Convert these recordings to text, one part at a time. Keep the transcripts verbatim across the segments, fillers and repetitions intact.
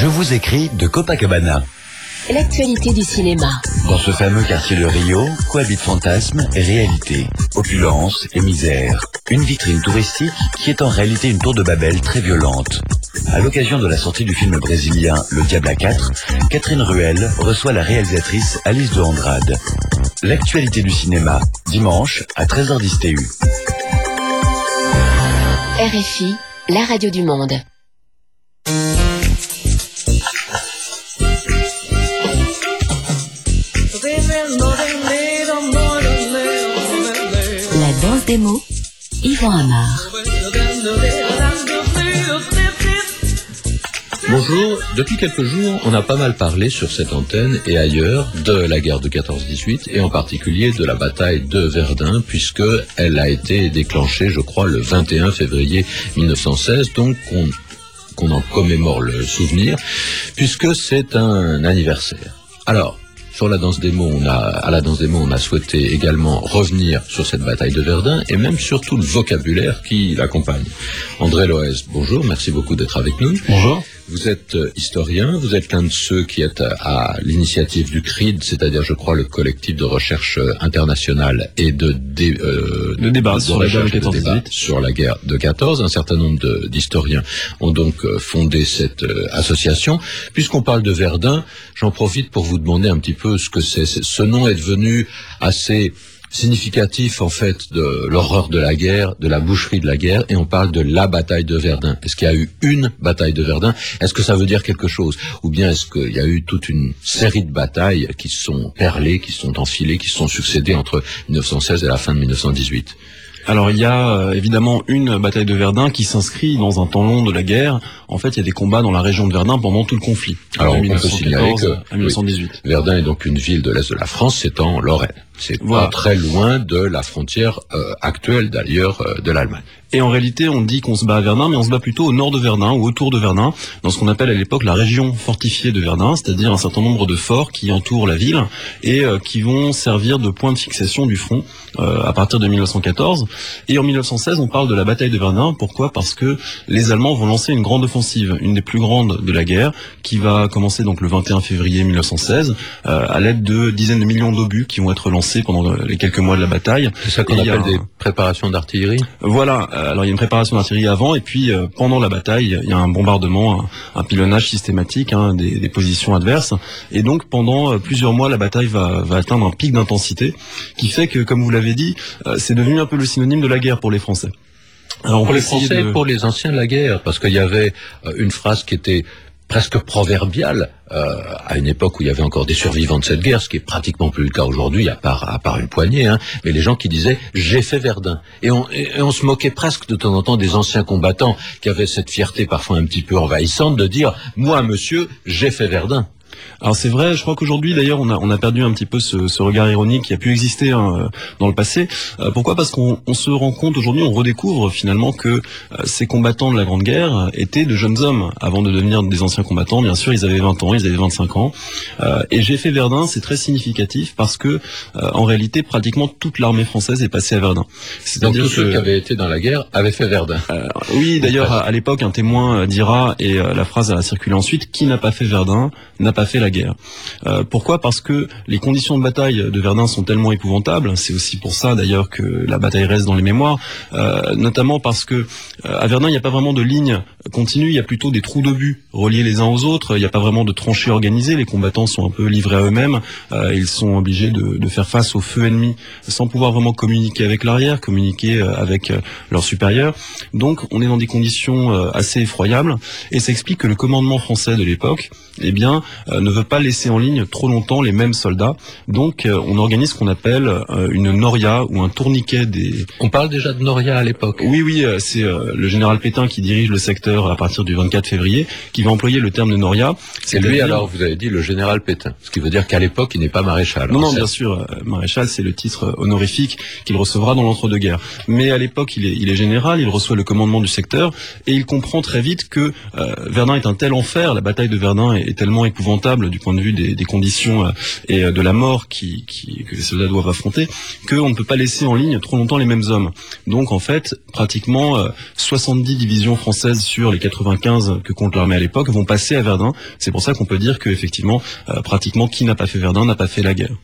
Je vous écris de Copacabana. L'actualité du cinéma. Dans ce fameux quartier de Rio, cohabitent fantasme et réalité, opulence et misère. Une vitrine touristique qui est en réalité une tour de Babel très violente. À l'occasion de la sortie du film brésilien Le Diable à quatre, Catherine Ruel reçoit la réalisatrice Alice de Andrade. L'actualité du cinéma, dimanche à treize heures dix T U. R F I, la radio du monde. La danse des mots, Yvan Amar. Bonjour, depuis quelques jours, on a pas mal parlé sur cette antenne et ailleurs de la guerre de quatorze dix-huit et en particulier de la bataille de Verdun, puisque elle a été déclenchée, je crois, le vingt et un février mille neuf cent seize, donc on, qu'on en commémore le souvenir, puisque c'est un anniversaire. Alors, sur la danse des mots, on a, à la danse des mots, on a souhaité également revenir sur cette bataille de Verdun et même sur tout le vocabulaire qui l'accompagne. André Loez, bonjour, merci beaucoup d'être avec nous. Bonjour. Vous êtes historien, vous êtes l'un de ceux qui est à l'initiative du C R I D, c'est-à-dire, je crois, le collectif de recherche internationale et de, dé, euh, de débat, de sur, la de de débat sur la guerre de quatorze. Un certain nombre de, d'historiens ont donc fondé cette euh, association. Puisqu'on parle de Verdun, j'en profite pour vous demander un petit peu ce que c'est. Ce nom est devenu assez significatif en fait de l'horreur de la guerre, de la boucherie de la guerre, et on parle de la bataille de Verdun. Est-ce qu'il y a eu une bataille de Verdun? Est-ce que ça veut dire quelque chose? Ou bien est-ce qu'il y a eu toute une série de batailles qui sont perlées, qui sont enfilées, qui se sont succédées entre mille neuf cent seize et la fin de mille neuf cent dix-huit? Alors il y a euh, évidemment une bataille de Verdun qui s'inscrit dans un temps long de la guerre. En fait, il y a des combats dans la région de Verdun pendant tout le conflit. Alors de on peut signaler que à mille neuf cent dix-huit. Oui, Verdun est donc une ville de l'est de la France, c'est en Lorraine. C'est voilà. Pas très loin de la frontière euh, actuelle d'ailleurs euh, de l'Allemagne. Et en réalité, on dit qu'on se bat à Verdun, mais on se bat plutôt au nord de Verdun ou autour de Verdun, dans ce qu'on appelle à l'époque la région fortifiée de Verdun, c'est-à-dire un certain nombre de forts qui entourent la ville et euh, qui vont servir de point de fixation du front euh, à partir de mille neuf cent quatorze. Et en mille neuf cent seize, on parle de la bataille de Verdun. Pourquoi ? Parce que les Allemands vont lancer une grande offensive, une des plus grandes de la guerre, qui va commencer donc le vingt et un février mille neuf cent seize, euh, à l'aide de dizaines de millions d'obus qui vont être lancés pendant les quelques mois de la bataille. C'est ça qu'on et appelle a... des préparations d'artillerie ? Voilà. Alors il y a une préparation d'artillerie avant, et puis euh, pendant la bataille, il y a un bombardement, un, un pilonnage systématique hein, des, des positions adverses. Et donc pendant euh, plusieurs mois, la bataille va, va atteindre un pic d'intensité qui fait que, comme vous l'avez dit, euh, c'est devenu un peu le synonyme de la guerre pour les Français. Alors, pour les Français, de... pour les anciens de la guerre, parce qu'il y avait euh, une phrase qui était presque proverbiale euh, à une époque où il y avait encore des survivants de cette guerre, ce qui est pratiquement plus le cas aujourd'hui, à part à part une poignée, hein, mais les gens qui disaient « j'ai fait Verdun ». Et on, et on se moquait presque de temps en temps des anciens combattants qui avaient cette fierté parfois un petit peu envahissante de dire « moi, monsieur, j'ai fait Verdun ». Alors c'est vrai, je crois qu'aujourd'hui d'ailleurs on a on a perdu un petit peu ce, ce regard ironique qui a pu exister hein, dans le passé. Euh, pourquoi ? Parce qu'on on se rend compte aujourd'hui, on redécouvre finalement que euh, ces combattants de la Grande Guerre étaient de jeunes hommes avant de devenir des anciens combattants. Bien sûr, ils avaient vingt ans, ils avaient vingt-cinq ans. Euh, et j'ai fait Verdun, c'est très significatif parce que euh, en réalité pratiquement toute l'armée française est passée à Verdun. C'est-à-dire tous que... ceux qui avaient été dans la guerre avaient fait Verdun. Euh, oui, d'ailleurs à, à l'époque un témoin dira, et euh, la phrase a circulé ensuite, qui n'a pas fait Verdun n'a pas fait la guerre. Euh, pourquoi ? Parce que les conditions de bataille de Verdun sont tellement épouvantables. C'est aussi pour ça d'ailleurs que la bataille reste dans les mémoires, euh, notamment parce que euh, à Verdun il n'y a pas vraiment de ligne continue, il y a plutôt des trous d'obus reliés les uns aux autres. Il n'y a pas vraiment de tranchées organisées. Les combattants sont un peu livrés à eux-mêmes. Euh, ils sont obligés de, de faire face au feu ennemi sans pouvoir vraiment communiquer avec l'arrière, communiquer avec leurs supérieurs. Donc on est dans des conditions assez effroyables et ça explique que le commandement français de l'époque, eh bien, euh, ne veut pas laisser en ligne trop longtemps les mêmes soldats. Donc, euh, on organise ce qu'on appelle euh, une noria ou un tourniquet des... On parle déjà de noria à l'époque. Oui, oui, euh, c'est euh, le général Pétain qui dirige le secteur à partir du vingt-quatre février, qui va employer le terme de noria. C'est lui, dire... alors, vous avez dit le général Pétain, ce qui veut dire qu'à l'époque, il n'est pas maréchal. Non, non, bien sûr, euh, maréchal, c'est le titre honorifique qu'il recevra dans l'entre-deux-guerres. Mais à l'époque, il est, il est général, il reçoit le commandement du secteur, et il comprend très vite que euh, Verdun est un tel enfer, la bataille de Verdun est, est tellement épouvantable épouvantable du point de vue des, des conditions euh, et de la mort qui, qui, que les soldats doivent affronter, qu'on ne peut pas laisser en ligne trop longtemps les mêmes hommes. Donc en fait, pratiquement euh, soixante-dix divisions françaises sur les quatre-vingt-quinze que compte l'armée à l'époque vont passer à Verdun. C'est pour ça qu'on peut dire que effectivement, euh, pratiquement qui n'a pas fait Verdun n'a pas fait la guerre.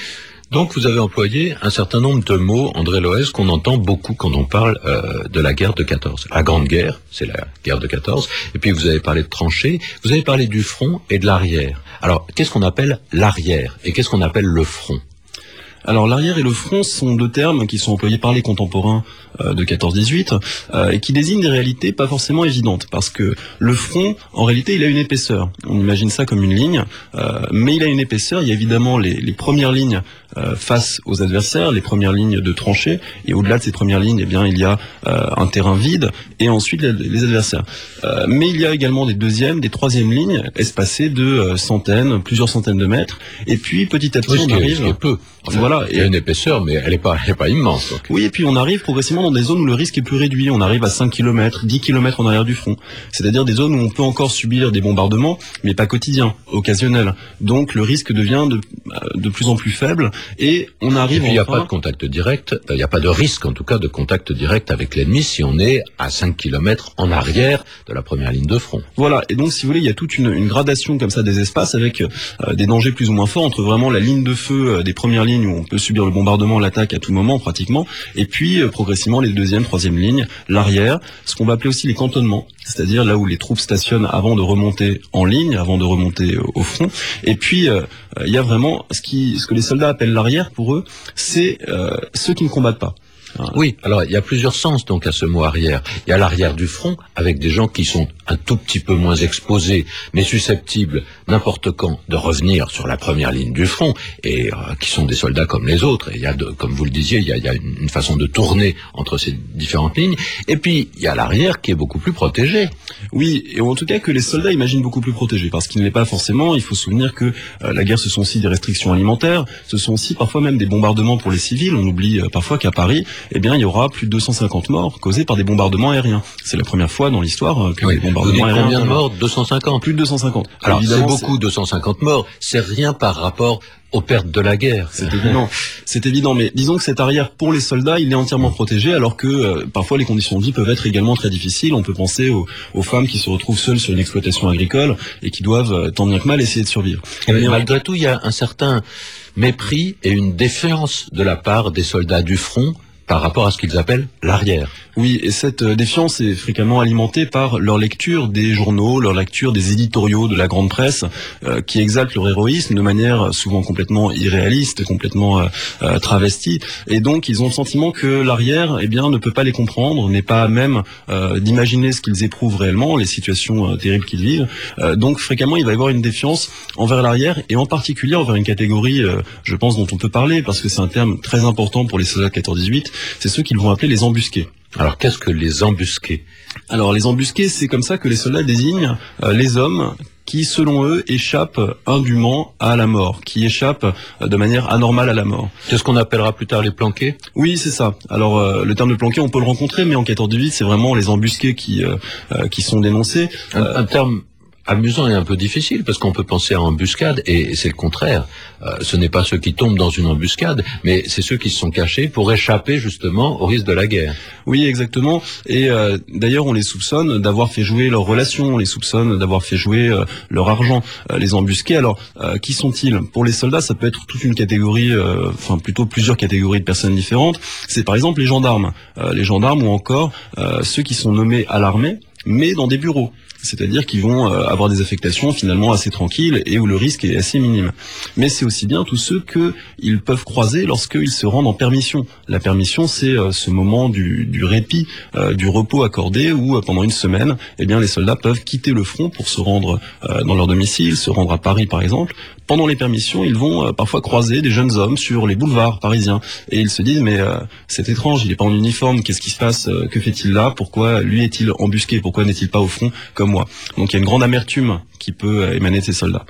Donc vous avez employé un certain nombre de mots, André Loez, qu'on entend beaucoup quand on parle euh, de la guerre de quatorze. La Grande Guerre, c'est la guerre de quatorze, et puis vous avez parlé de tranchées, vous avez parlé du front et de l'arrière. Alors, qu'est-ce qu'on appelle l'arrière et qu'est-ce qu'on appelle le front ? Alors l'arrière et le front sont deux termes qui sont employés par les contemporains euh, de quatorze dix-huit euh, et qui désignent des réalités pas forcément évidentes, parce que le front, en réalité, il a une épaisseur. On imagine ça comme une ligne, euh, mais il a une épaisseur. Il y a évidemment les, les premières lignes euh, face aux adversaires, les premières lignes de tranchées, et au-delà de ces premières lignes, eh bien, il y a euh, un terrain vide et ensuite les, les adversaires. Euh, mais il y a également des deuxièmes, des troisièmes lignes espacées de euh, centaines, plusieurs centaines de mètres, et puis petit à petit, oui, on ce arrive. Ce qui est peu. Enfin, voilà, il y a une épaisseur, mais elle n'est pas, elle est pas immense. Donc. Oui, et puis on arrive progressivement dans des zones où le risque est plus réduit. On arrive à cinq kilomètres, dix kilomètres en arrière du front. C'est-à-dire des zones où on peut encore subir des bombardements, mais pas quotidiens, occasionnels. Donc le risque devient de, de plus en plus faible, et on arrive. Et puis il n'y a enfin... pas de contact direct, il n'y a pas de risque en tout cas de contact direct avec l'ennemi si on est à cinq kilomètres en arrière de la première ligne de front. Voilà, et donc si vous voulez, il y a toute une, une gradation comme ça des espaces avec euh, des dangers plus ou moins forts entre vraiment la ligne de feu euh, des premières lignes où on peut subir le bombardement, l'attaque à tout moment pratiquement, et puis euh, progressivement les deuxième, troisième lignes, l'arrière, ce qu'on va appeler aussi les cantonnements, c'est-à-dire là où les troupes stationnent avant de remonter en ligne, avant de remonter euh, au front. Et puis euh, il y a vraiment ce qui, ce que les soldats appellent l'arrière pour eux, c'est euh, ceux qui ne combattent pas. Oui, alors il y a plusieurs sens donc à ce mot arrière. Il y a l'arrière du front avec des gens qui sont un tout petit peu moins exposés, mais susceptibles n'importe quand de revenir sur la première ligne du front et euh, qui sont des soldats comme les autres. Et il y a, de, comme vous le disiez, il y a, il y a une, une façon de tourner entre ces différentes lignes. Et puis il y a l'arrière qui est beaucoup plus protégé. Oui, et en tout cas que les soldats imaginent beaucoup plus protégés, parce qu'il ne l'est pas forcément. Il faut se souvenir que euh, la guerre, ce sont aussi des restrictions alimentaires, ce sont aussi parfois même des bombardements pour les civils. On oublie euh, parfois qu'à Paris, eh bien, il y aura plus de deux cent cinquante morts causés par des bombardements aériens. C'est la première fois dans l'histoire que oui, les bombardements aériens... Combien de morts ? deux cent cinquante. Plus de deux cent cinquante. Alors, c'est beaucoup, deux cent cinquante morts. C'est rien par rapport aux pertes de la guerre. C'est évident. C'est évident, mais disons que cet arrière pour les soldats, il est entièrement protégé, alors que euh, parfois les conditions de vie peuvent être également très difficiles. On peut penser aux, aux femmes qui se retrouvent seules sur une exploitation agricole et qui doivent, euh, tant bien que mal, essayer de survivre. Mais, mais malgré on... tout, il y a un certain mépris et une défiance de la part des soldats du front par rapport à ce qu'ils appellent l'arrière. Oui, et cette défiance est fréquemment alimentée par leur lecture des journaux, leur lecture des éditoriaux de la grande presse, euh, qui exaltent leur héroïsme de manière souvent complètement irréaliste, complètement euh, euh, travestie. Et donc, ils ont le sentiment que l'arrière, eh bien, ne peut pas les comprendre, n'est pas à même euh, d'imaginer ce qu'ils éprouvent réellement, les situations euh, terribles qu'ils vivent. Euh, donc, fréquemment, il va y avoir une défiance envers l'arrière, et en particulier envers une catégorie, euh, je pense, dont on peut parler, parce que c'est un terme très important pour les soldats de quatorze dix-huit, c'est ceux qu'ils vont appeler les embusqués. Alors, qu'est-ce que les embusqués ? Alors, les embusqués, c'est comme ça que les soldats désignent euh, les hommes qui, selon eux, échappent indûment à la mort, qui échappent euh, de manière anormale à la mort. C'est ce qu'on appellera plus tard les planqués ? Oui, c'est ça. Alors, euh, le terme de planqué, on peut le rencontrer, mais en quatorze dix-huit, c'est vraiment les embusqués qui, euh, euh, qui sont dénoncés. Un, un terme amusant et un peu difficile, parce qu'on peut penser à embuscade, et c'est le contraire. Euh, ce n'est pas ceux qui tombent dans une embuscade, mais c'est ceux qui se sont cachés pour échapper justement au risque de la guerre. Oui, exactement. Et euh, d'ailleurs, on les soupçonne d'avoir fait jouer leurs relations, on les soupçonne d'avoir fait jouer euh, leur argent, euh, les embusqués. Alors, euh, qui sont-ils ? Pour les soldats, ça peut être toute une catégorie, euh, enfin plutôt plusieurs catégories de personnes différentes. C'est par exemple les gendarmes. Euh, les gendarmes ou encore euh, ceux qui sont nommés à l'armée, mais dans des bureaux. C'est-à-dire qu'ils vont euh, avoir des affectations finalement assez tranquilles et où le risque est assez minime. Mais c'est aussi bien tous ceux qu'ils peuvent croiser lorsqu'ils se rendent en permission. La permission, c'est euh, ce moment du, du répit, euh, du repos accordé où euh, pendant une semaine, eh bien, les soldats peuvent quitter le front pour se rendre euh, dans leur domicile, se rendre à Paris par exemple. Pendant les permissions, ils vont euh, parfois croiser des jeunes hommes sur les boulevards parisiens et ils se disent mais euh, c'est étrange, il n'est pas en uniforme, qu'est-ce qui se passe, euh, que fait-il là, pourquoi lui est-il embusqué, pourquoi n'est-il pas au front comme moi. Donc il y a une grande amertume qui peut émaner de ces soldats.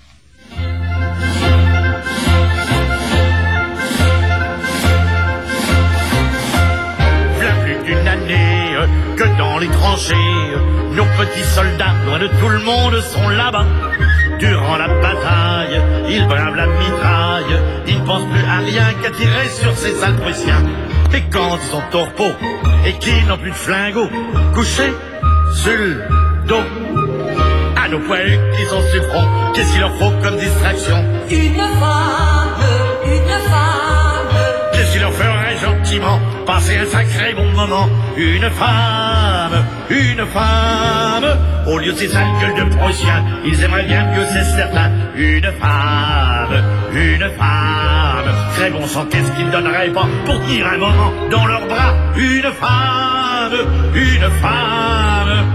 V'là plus d'une année que dans les tranchées, nos petits soldats, loin de tout le monde, sont là-bas. durant la bataille, il brave la mitraille, il ne pense plus à rien qu'à tirer sur ces sales Prussiens. Et quand ils sont au repos, et qu'ils n'ont plus de flingots, couchés sur le dos, à nos poilus qui sont sur le front, qu'est-ce qu'il leur faut comme distraction? Une femme, une femme. Qu'est-ce qu'il leur ferait gentiment passer un sacré bon moment? Une femme, une femme. Au lieu de ces sales gueules de Prussiens, ils aimeraient bien mieux, c'est certain. Une femme, une femme. Très bon sang, qu'est-ce qu'ils donneraient pas pour tenir un moment dans leurs bras? Une femme, une femme.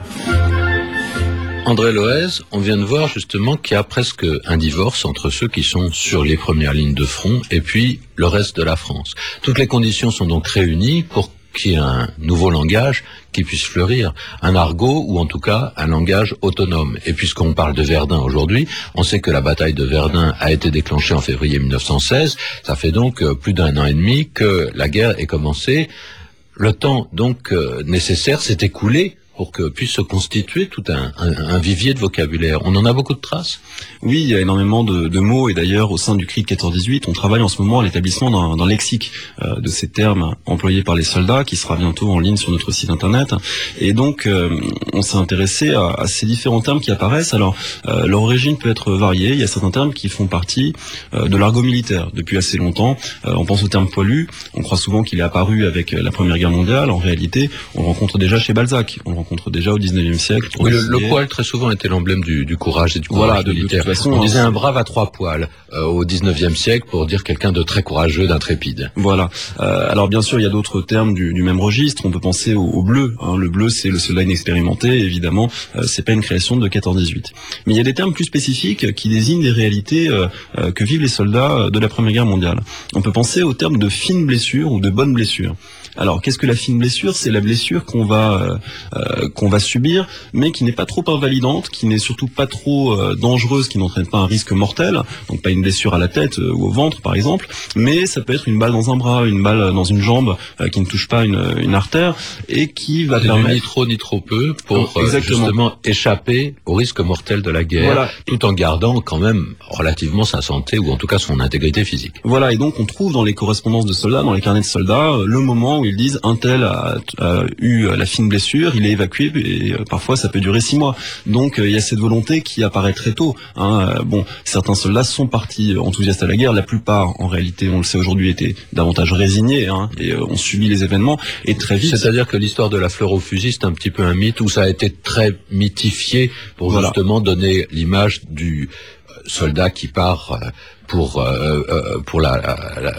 André Loez, on vient de voir justement qu'il y a presque un divorce entre ceux qui sont sur les premières lignes de front et puis le reste de la France. Toutes les conditions sont donc réunies pour qu'il y ait un nouveau langage qui puisse fleurir, un argot ou en tout cas un langage autonome. Et puisqu'on parle de Verdun aujourd'hui, on sait que la bataille de Verdun a été déclenchée en février mille neuf cent seize, ça fait donc plus d'un an et demi que la guerre est commencée. Le temps donc euh, nécessaire s'est écoulé pour que puisse se constituer tout un, un, un vivier de vocabulaire. On en a beaucoup de traces? Oui, il y a énormément de, de mots, et d'ailleurs au sein du C R I quatorze dix-huit, on travaille en ce moment à l'établissement d'un, d'un lexique euh, de ces termes employés par les soldats, qui sera bientôt en ligne sur notre site internet. Et donc euh, on s'est intéressé à, à ces différents termes qui apparaissent. Alors euh, leur origine peut être variée. Il y a certains termes qui font partie euh, de l'argot militaire depuis assez longtemps. Euh, on pense au terme poilu. On croit souvent qu'il est apparu avec la Première Guerre mondiale. En réalité, on le rencontre déjà chez Balzac. On le rencontre déjà au dix-neuvième siècle. Oui, le, le poil très souvent était l'emblème du, du courage et du courage voilà, de, militaire. De toute façon, on hein, disait un brave à trois poils euh, au dix-neuvième siècle pour dire quelqu'un de très courageux, d'intrépide. Voilà. Euh, alors bien sûr, il y a d'autres termes du, du même registre. On peut penser au, au bleu. Hein. Le bleu, c'est le soldat inexpérimenté. Évidemment, euh, c'est pas une création de quatorze dix-huit. Mais il y a des termes plus spécifiques qui désignent des réalités euh, euh, que vivent les soldats de la Première Guerre mondiale. On peut penser au terme de fine blessure ou de bonne blessure. Alors, qu'est-ce que la fine blessure? C'est la blessure qu'on va euh, qu'on va subir, mais qui n'est pas trop invalidante, qui n'est surtout pas trop euh, dangereuse, qui n'entraîne pas un risque mortel. Donc pas une blessure à la tête euh, ou au ventre, par exemple, mais ça peut être une balle dans un bras, une balle dans une jambe euh, qui ne touche pas une, une artère et qui va permettre ni trop ni trop peu pour oh, euh, justement échapper au risque mortel de la guerre, voilà. Tout en gardant quand même relativement sa santé ou en tout cas son intégrité physique. Voilà, et donc on trouve dans les correspondances de soldats, dans les carnets de soldats, euh, le moment où ils disent un tel a, a eu la fine blessure, il est évacué et euh, parfois ça peut durer six mois. Donc euh, il y a cette volonté qui apparaît très tôt. Hein. Euh, bon, certains soldats sont partis enthousiastes à la guerre. La plupart, en réalité, on le sait aujourd'hui, étaient davantage résignés hein, et euh, ont subi les événements et très vite. C'est-à-dire que l'histoire de la fleur au fusil, c'est un petit peu un mythe où ça a été très mythifié pour voilà. justement donner l'image du soldat qui part pour euh, euh, pour la, la,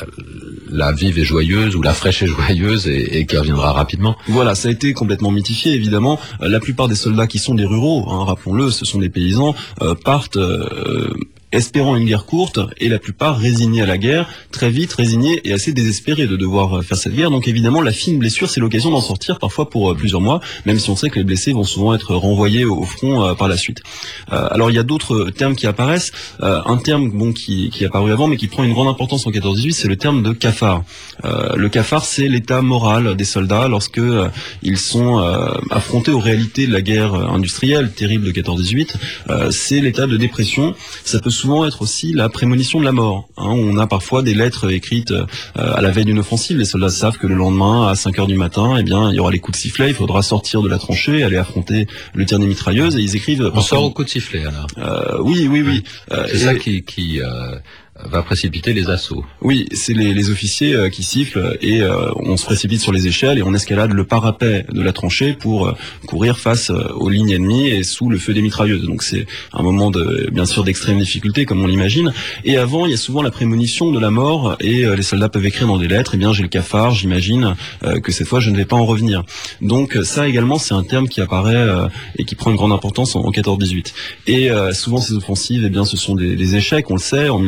la vive et joyeuse ou la fraîche et joyeuse et, et qui reviendra rapidement. Voilà, ça a été complètement mythifié évidemment. Euh, la plupart des soldats qui sont des ruraux, hein, rappelons-le, ce sont des paysans, euh, partent euh, espérant une guerre courte, et la plupart résignés à la guerre, très vite résignés et assez désespérés de devoir faire cette guerre. Donc évidemment, la fine blessure, c'est l'occasion d'en sortir, parfois pour plusieurs mois, même si on sait que les blessés vont souvent être renvoyés au front euh, par la suite. Euh, alors il y a d'autres termes qui apparaissent. Euh, un terme bon qui, qui est apparu avant, mais qui prend une grande importance en quatorze dix-huit, c'est le terme de cafard. Euh, le cafard, c'est l'état moral des soldats lorsque euh, ils sont euh, affrontés aux réalités de la guerre industrielle terrible de quatorze dix-huit. Euh, c'est l'état de dépression. Ça peut souvent être aussi la prémonition de la mort. Hein, on a parfois des lettres écrites euh, à la veille d'une offensive. Les soldats savent que le lendemain, à cinq heures du matin, eh bien, il y aura les coups de sifflet, il faudra sortir de la tranchée, aller affronter le tir des mitrailleuses, et ils écrivent... On sort au coup de sifflet, alors euh, Oui, oui, oui. Euh, C'est ça qui... qui euh... va précipiter les assauts. Oui, c'est les, les officiers euh, qui sifflent et euh, on se précipite sur les échelles et on escalade le parapet de la tranchée pour euh, courir face euh, aux lignes ennemies et sous le feu des mitrailleuses. Donc c'est un moment de, bien sûr d'extrême difficulté comme on l'imagine. Et avant, il y a souvent la prémonition de la mort et euh, les soldats peuvent écrire dans des lettres, eh bien j'ai le cafard, j'imagine euh, que cette fois je ne vais pas en revenir. Donc ça également c'est un terme qui apparaît euh, et qui prend une grande importance en, en quatorze dix-huit. Et euh, souvent ces offensives, eh bien ce sont des, des échecs, on le sait, en mille neuf cent quinze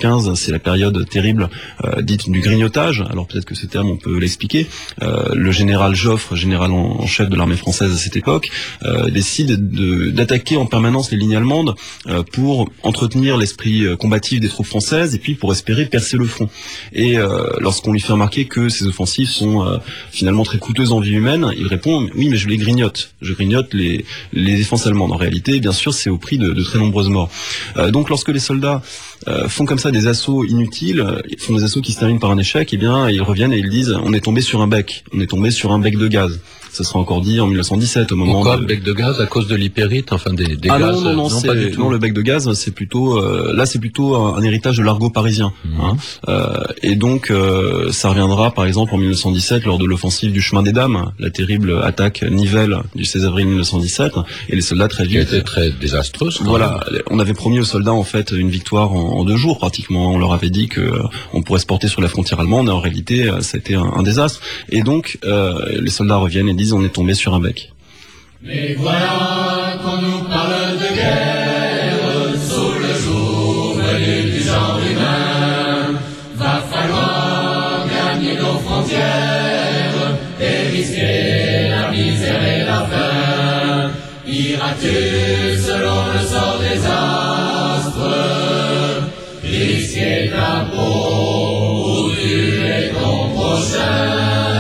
quinze, c'est la période terrible euh, dite du grignotage. Alors peut-être que ce terme on peut l'expliquer. Euh, le général Joffre, général en, en chef de l'armée française à cette époque, euh, décide de, d'attaquer en permanence les lignes allemandes euh, pour entretenir l'esprit combatif des troupes françaises et puis pour espérer percer le front. Et euh, lorsqu'on lui fait remarquer que ces offensives sont euh, finalement très coûteuses en vie humaine, il répond oui mais je les grignote, je grignote les, les défenses allemandes. En réalité, bien sûr, c'est au prix de, de très nombreuses morts. Euh, donc lorsque les soldats euh, font comme ça des assauts inutiles, font des assauts qui se terminent par un échec, eh bien ils reviennent et ils disent on est tombé sur un bec, on est tombé sur un bec de gaz. Ça sera encore dit en mille neuf cent dix-sept au moment. Pourquoi de... bec de gaz à cause de l'hypérite, enfin des, des ah gaz. non non non, non, c'est, pas du tout. non le bec de gaz c'est plutôt euh, là c'est plutôt un, un héritage de l'argot parisien. Mmh. Hein. Euh, et donc euh, ça reviendra par exemple en mille neuf cent dix-sept lors de l'offensive du chemin des Dames, la terrible attaque Nivelle du seize avril mille neuf cent dix-sept, et les soldats très vite. Qui a été très désastreuse. Voilà, on avait promis aux soldats en fait une victoire en, en deux jours pratiquement. On leur avait dit que euh, on pourrait se porter sur la frontière allemande, et en réalité euh, ça a été un, un désastre. Et donc euh, les soldats reviennent et disent on est tombé sur un bec. Mais voilà qu'on nous parle de guerre sous le jour venu du genre humain. Va falloir gagner nos frontières et risquer la misère et la faim. Iras-tu selon le sort des astres, risquer ta peau ou tuer ton prochain?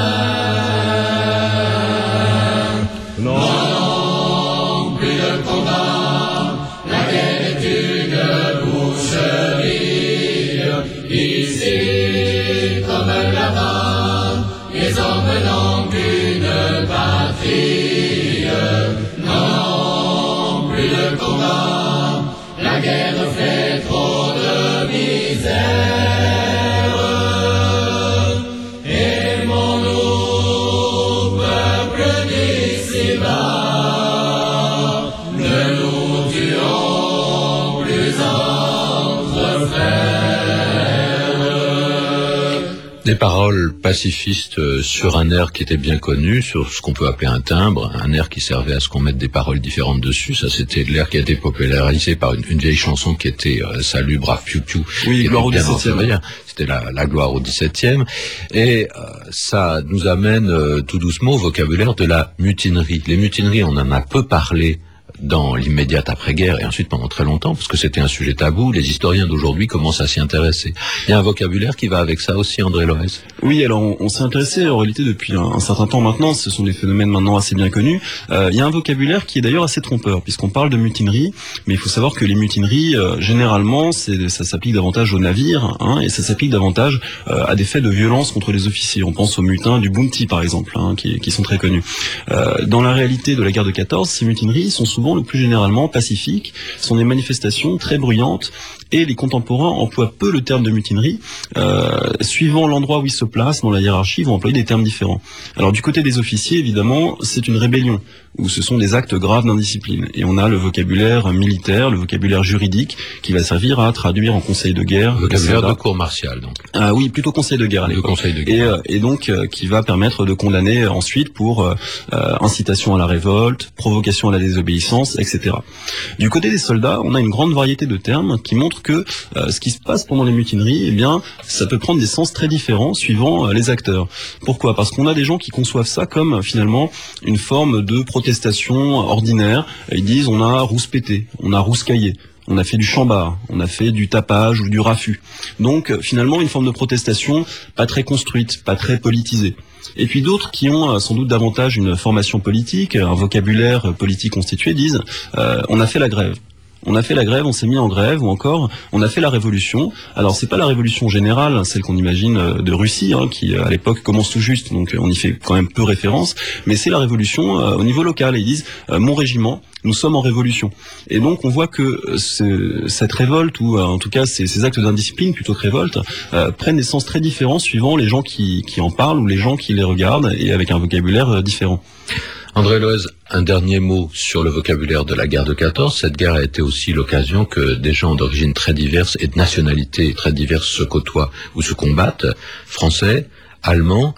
Des paroles pacifistes sur un air qui était bien connu, sur ce qu'on peut appeler un timbre, un air qui servait à ce qu'on mette des paroles différentes dessus. Ça, c'était l'air qui a été popularisé par une, une vieille chanson qui était euh, Salut, brave piou piou. Oui, gloire au dix-septième. C'était la, la gloire au dix-septième. Et euh, ça nous amène euh, tout doucement au vocabulaire de la mutinerie. Les mutineries, on en a peu parlé dans l'immédiate après-guerre et ensuite pendant très longtemps, parce que c'était un sujet tabou. Les historiens d'aujourd'hui commencent à s'y intéresser. Il y a un vocabulaire qui va avec ça aussi, André Loès. Oui, alors on, on s'est intéressé en réalité depuis un, un certain temps maintenant, ce sont des phénomènes maintenant assez bien connus. Euh, il y a un vocabulaire qui est d'ailleurs assez trompeur, puisqu'on parle de mutinerie, mais il faut savoir que les mutineries, euh, généralement, c'est, ça s'applique davantage aux navires, hein, et ça s'applique davantage euh, à des faits de violence contre les officiers. On pense aux mutins du Bounty, par exemple, hein, qui, qui sont très connus. Euh, dans la réalité de la guerre de quatorze, ces mutineries sont souvent le plus généralement pacifiques, sont des manifestations très bruyantes, et les contemporains emploient peu le terme de mutinerie. Euh, suivant l'endroit où ils se placent dans la hiérarchie, ils vont employer des termes différents. Alors du côté des officiers, évidemment, c'est une rébellion, où ce sont des actes graves d'indiscipline. Et on a le vocabulaire militaire, le vocabulaire juridique, qui va servir à traduire en conseil de guerre. Le vocabulaire de cour martiale, donc. Ah oui, plutôt conseil de guerre à l'époque. Le conseil de guerre. Et, euh, et donc, euh, qui va permettre de condamner ensuite pour euh, euh, incitation à la révolte, provocation à la désobéissance, et cetera. Du côté des soldats, on a une grande variété de termes qui montrent que euh, ce qui se passe pendant les mutineries, eh bien, ça peut prendre des sens très différents suivant euh, les acteurs. Pourquoi ? Parce qu'on a des gens qui conçoivent ça comme finalement une forme de protestation ordinaire. Ils disent on a rouspété, on a rouscaillé, on a fait du chambard, on a fait du tapage ou du raffut. Donc finalement une forme de protestation pas très construite, pas très politisée. Et puis d'autres qui ont euh, sans doute davantage une formation politique, un vocabulaire politique constitué, disent euh, on a fait la grève. On a fait la grève, on s'est mis en grève, ou encore on a fait la révolution. Alors c'est pas la révolution générale, celle qu'on imagine de Russie, hein, qui à l'époque commence tout juste, donc on y fait quand même peu référence, mais c'est la révolution euh, au niveau local. Et ils disent euh, mon régiment, nous sommes en révolution. Et donc on voit que ce, cette révolte, ou euh, en tout cas ces, ces actes d'indiscipline plutôt que révolte, euh, prennent des sens très différents suivant les gens qui, qui en parlent ou les gens qui les regardent, et avec un vocabulaire euh, différent. André Loez, un dernier mot sur le vocabulaire de la guerre de quatorze. Cette guerre a été aussi l'occasion que des gens d'origines très diverses et de nationalités très diverses se côtoient ou se combattent. Français, Allemands.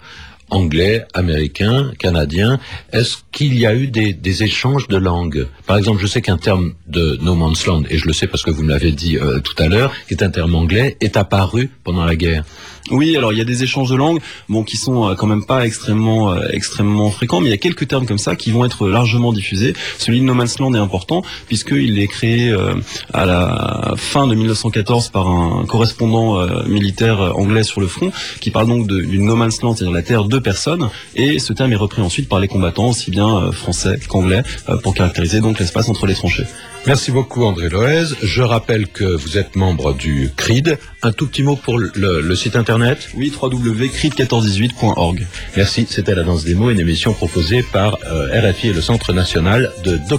anglais, américain, canadien. Est-ce qu'il y a eu des, des échanges de langues? Par exemple, je sais qu'un terme de No Man's Land, et je le sais parce que vous me l'avez dit euh, tout à l'heure, qui est un terme anglais, est apparu pendant la guerre. Oui, alors il y a des échanges de langues, bon, qui sont euh, quand même pas extrêmement, euh, extrêmement fréquents, mais il y a quelques termes comme ça qui vont être largement diffusés. Celui de No Man's Land est important puisqu'il est créé euh, à la fin de mille neuf cent quatorze par un correspondant euh, militaire anglais sur le front, qui parle donc de, du No Man's Land, c'est-à-dire la terre de personne, et ce terme est repris ensuite par les combattants, aussi bien euh, français qu'anglais, euh, pour caractériser donc l'espace entre les tranchées. Merci beaucoup André Loez. Je rappelle que vous êtes membre du C R I D. Un tout petit mot pour le, le site internet. Oui, w w w point c r i d un quatre dix-huit point org. Merci, c'était La Danse des mots, une émission proposée par euh, R F I et le Centre national de documentaire.